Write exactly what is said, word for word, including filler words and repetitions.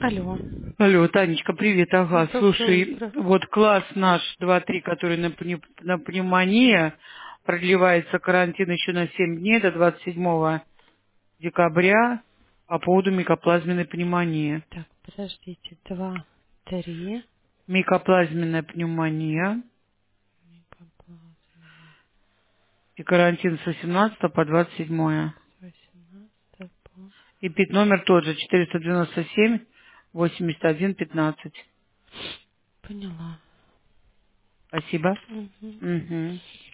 Алло. Алло, Танечка, привет, ага, Доброе слушай, утро. вот класс наш два-три, который на, пне- на пневмония, продлевается карантин еще на семь дней до двадцать седьмого декабря по поводу микоплазменной пневмонии. Так, подождите. Два, три. Микоплазменная пневмония и карантин с восемнадцатого по двадцать седьмое. восемнадцать по... И пит номер тот же, четыреста девяносто семь восемьдесят один пятнадцать. Поняла. Спасибо. Угу. Угу.